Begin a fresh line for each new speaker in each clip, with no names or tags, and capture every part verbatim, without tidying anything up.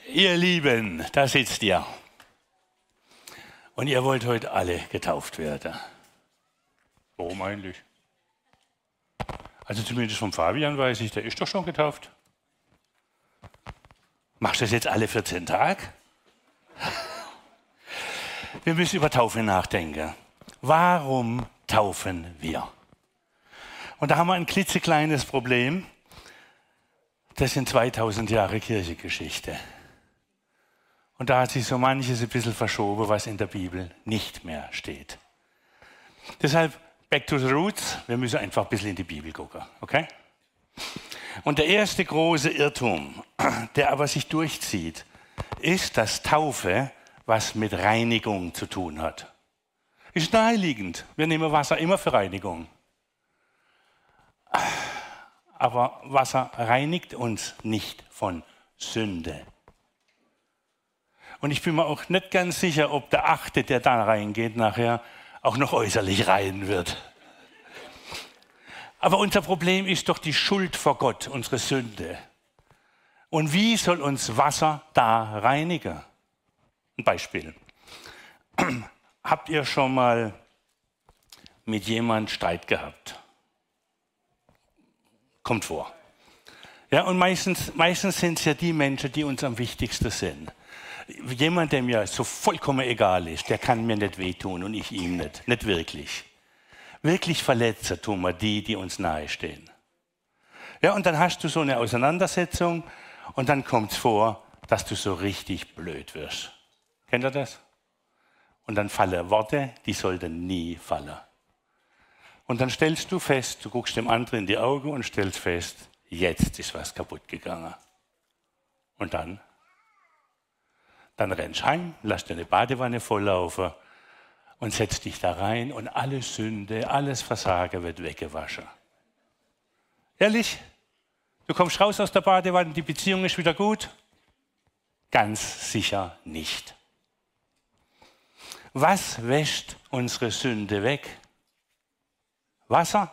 Ihr Lieben, da sitzt ihr. Und ihr wollt heute alle getauft werden. Warum eigentlich? Also zumindest vom Fabian weiß ich, der ist doch schon getauft. Machst du das jetzt alle vierzehn Tage? Wir müssen über Taufe nachdenken. Warum taufen wir? Und da haben wir ein klitzekleines Problem. Das sind zweitausend Jahre Kirchengeschichte. Und da hat sich so manches ein bisschen verschoben, was in der Bibel nicht mehr steht. Deshalb, back to the roots, wir müssen einfach ein bisschen in die Bibel gucken, okay? Und der erste große Irrtum, der aber sich durchzieht, ist, dass Taufe was mit Reinigung zu tun hat. Ist naheliegend. Wir nehmen Wasser immer für Reinigung. Aber Wasser reinigt uns nicht von Sünde. Und ich bin mir auch nicht ganz sicher, ob der Achte, der da reingeht, nachher auch noch äußerlich rein wird. Aber unser Problem ist doch die Schuld vor Gott, unsere Sünde. Und wie soll uns Wasser da reinigen? Ein Beispiel. Habt ihr schon mal mit jemandem Streit gehabt? Kommt vor. Ja, und meistens, meistens sind es ja die Menschen, die uns am wichtigsten sind. Jemand, der mir so vollkommen egal ist, der kann mir nicht wehtun und ich ihm nicht. Nicht wirklich. Wirklich verletzen tun wir die, die uns nahestehen. Ja, und dann hast du so eine Auseinandersetzung und dann kommt es vor, dass du so richtig blöd wirst. Kennt ihr das? Und dann fallen Worte, die sollten nie fallen. Und dann stellst du fest, du guckst dem anderen in die Augen und stellst fest, jetzt ist was kaputt gegangen. Und dann? Dann rennst du heim, lass deine Badewanne volllaufen und setzt dich da rein und alle Sünde, alles Versagen wird weggewaschen. Ehrlich? Du kommst raus aus der Badewanne, die Beziehung ist wieder gut? Ganz sicher nicht. Was wäscht unsere Sünde weg? Wasser?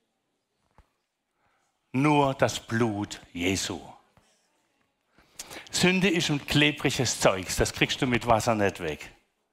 Nur das Blut Jesu. Sünde ist ein klebriges Zeugs, das kriegst du mit Wasser nicht weg.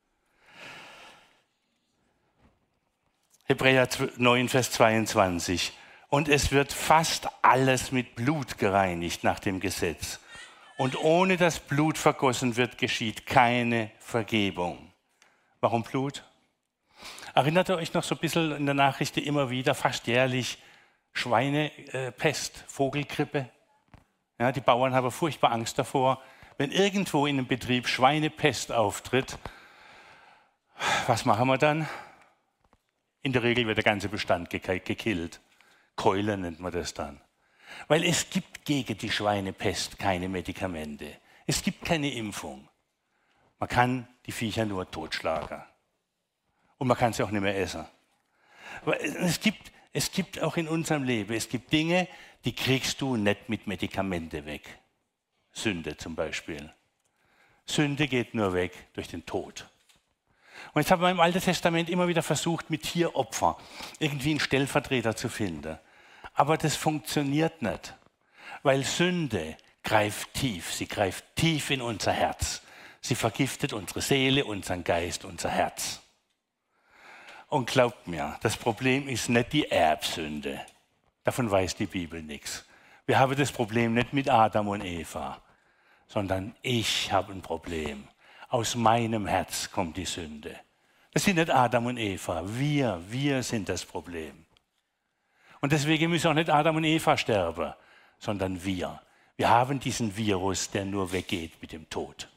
Hebräer neun, Vers zweiundzwanzig. Und es wird fast alles mit Blut gereinigt nach dem Gesetz. Und ohne dass Blut vergossen wird, geschieht keine Vergebung. Warum Blut? Erinnert ihr euch noch so ein bisschen in der Nachricht immer wieder, fast jährlich, Schweinepest, Vogelgrippe? Ja, die Bauern haben furchtbar Angst davor, wenn irgendwo in einem Betrieb Schweinepest auftritt. Was machen wir dann? In der Regel wird der ganze Bestand gekillt. Keule nennt man das dann. Weil es gibt gegen die Schweinepest keine Medikamente. Es gibt keine Impfung. Man kann die Viecher nur totschlagen. Und man kann sie auch nicht mehr essen. Aber es gibt, es gibt auch in unserem Leben, es gibt Dinge, die kriegst du nicht mit Medikamente weg. Sünde zum Beispiel. Sünde geht nur weg durch den Tod. Und jetzt haben wir im Alten Testament immer wieder versucht, mit Tieropfer irgendwie einen Stellvertreter zu finden. Aber das funktioniert nicht, weil Sünde greift tief. Sie greift tief in unser Herz. Sie vergiftet unsere Seele, unseren Geist, unser Herz. Und glaubt mir, das Problem ist nicht die Erbsünde. Davon weiß die Bibel nichts. Wir haben das Problem nicht mit Adam und Eva, sondern ich habe ein Problem. Aus meinem Herz kommt die Sünde. Das sind nicht Adam und Eva. Wir, wir sind das Problem. Und deswegen müssen auch nicht Adam und Eva sterben, sondern wir. Wir haben diesen Virus, der nur weggeht mit dem Tod.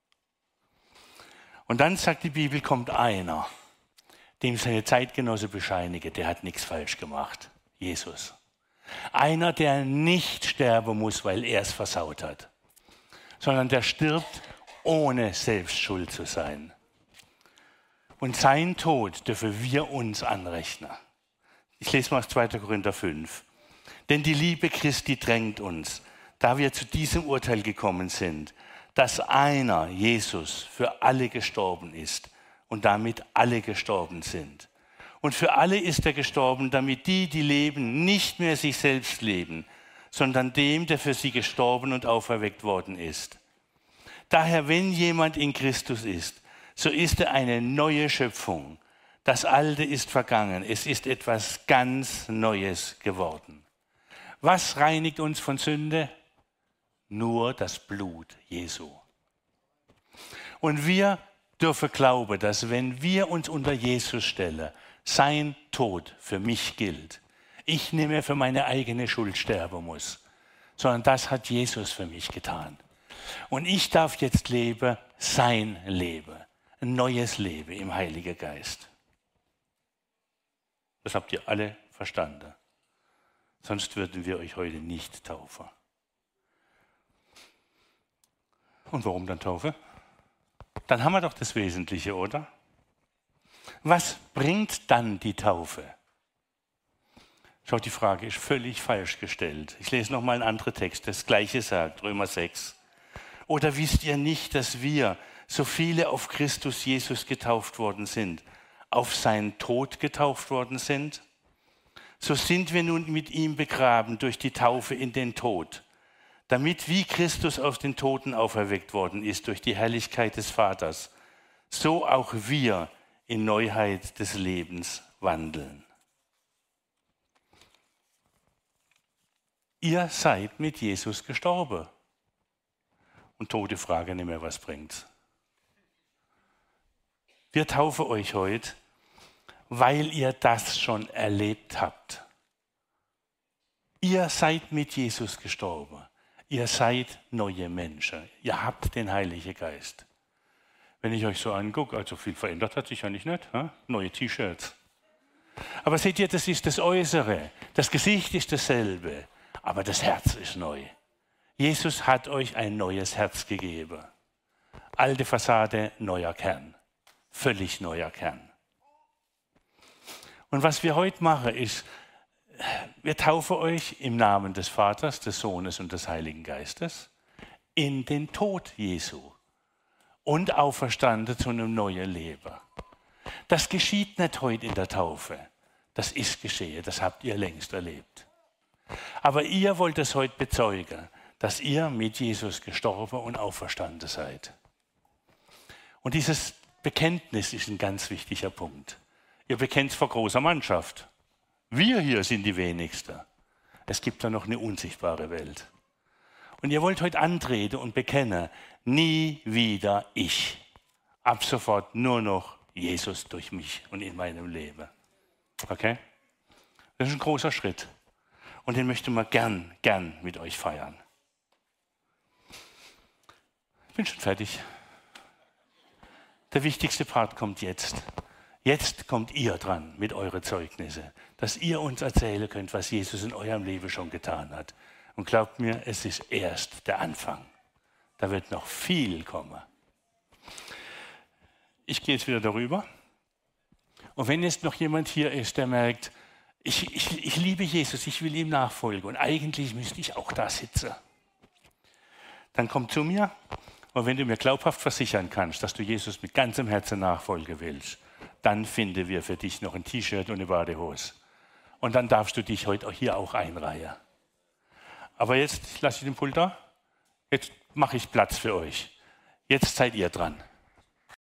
Und dann sagt die Bibel, kommt einer, dem seine Zeitgenosse bescheinige, der hat nichts falsch gemacht. Jesus. Einer, der nicht sterben muss, weil er es versaut hat, sondern der stirbt, ohne selbst schuld zu sein. Und sein Tod dürfen wir uns anrechnen. Ich lese mal aus zweiter Korinther fünf. Denn die Liebe Christi drängt uns, da wir zu diesem Urteil gekommen sind, dass einer, Jesus, für alle gestorben ist und damit alle gestorben sind. Und für alle ist er gestorben, damit die, die leben, nicht mehr sich selbst leben, sondern dem, der für sie gestorben und auferweckt worden ist. Daher, wenn jemand in Christus ist, so ist er eine neue Schöpfung. Das Alte ist vergangen, es ist etwas ganz Neues geworden. Was reinigt uns von Sünde? Nur das Blut Jesu. Und wir dürfen glauben, dass wenn wir uns unter Jesus stellen, sein Tod für mich gilt. Ich nicht mehr für meine eigene Schuld sterben muss, sondern das hat Jesus für mich getan. Und ich darf jetzt leben, sein Leben, ein neues Leben im Heiligen Geist. Das habt ihr alle verstanden. Sonst würden wir euch heute nicht taufen. Und warum dann Taufe? Dann haben wir doch das Wesentliche, oder? Was bringt dann die Taufe? Schaut, die Frage ist völlig falsch gestellt. Ich lese nochmal einen anderen Text, das Gleiche sagt, Römer sechs. Oder wisst ihr nicht, dass wir, so viele auf Christus Jesus getauft worden sind, auf seinen Tod getauft worden sind? So sind wir nun mit ihm begraben durch die Taufe in den Tod, damit wie Christus aus den Toten auferweckt worden ist durch die Herrlichkeit des Vaters, so auch wir in Neuheit des Lebens wandeln. Ihr seid mit Jesus gestorben. Und tote Frage nicht mehr, was bringt's? Wir taufen euch heute, weil ihr das schon erlebt habt. Ihr seid mit Jesus gestorben. Ihr seid neue Menschen. Ihr habt den Heiligen Geist. Wenn ich euch so angucke, also viel verändert hat sich ja nicht, nicht ha? Neue T-Shirts. Aber seht ihr, das ist das Äußere. Das Gesicht ist dasselbe, aber das Herz ist neu. Jesus hat euch ein neues Herz gegeben. Alte Fassade, neuer Kern. Völlig neuer Kern. Und was wir heute machen, ist, wir taufen euch im Namen des Vaters, des Sohnes und des Heiligen Geistes in den Tod Jesu und auferstanden zu einem neuen Leben. Das geschieht nicht heute in der Taufe. Das ist geschehen, das habt ihr längst erlebt. Aber ihr wollt es heute bezeugen, dass ihr mit Jesus gestorben und auferstanden seid. Und dieses Bekenntnis ist ein ganz wichtiger Punkt. Ihr bekennt es vor großer Mannschaft. Wir hier sind die Wenigsten. Es gibt da noch eine unsichtbare Welt. Und ihr wollt heute antreten und bekennen, nie wieder ich. Ab sofort nur noch Jesus durch mich und in meinem Leben. Okay? Das ist ein großer Schritt. Und den möchte man gern, gern mit euch feiern. Ich bin schon fertig. Der wichtigste Part kommt jetzt. Jetzt kommt ihr dran mit euren Zeugnissen, dass ihr uns erzählen könnt, was Jesus in eurem Leben schon getan hat. Und glaubt mir, es ist erst der Anfang. Da wird noch viel kommen. Ich gehe jetzt wieder darüber. Und wenn jetzt noch jemand hier ist, der merkt, ich, ich, ich liebe Jesus, ich will ihm nachfolgen und eigentlich müsste ich auch da sitzen, dann komm zu mir. Und wenn du mir glaubhaft versichern kannst, dass du Jesus mit ganzem Herzen nachfolgen willst, dann finden wir für dich noch ein T-Shirt und eine Badehose. Und dann darfst du dich heute hier auch einreihen. Aber jetzt lasse ich den Pult da. Jetzt mache ich Platz für euch. Jetzt seid ihr dran.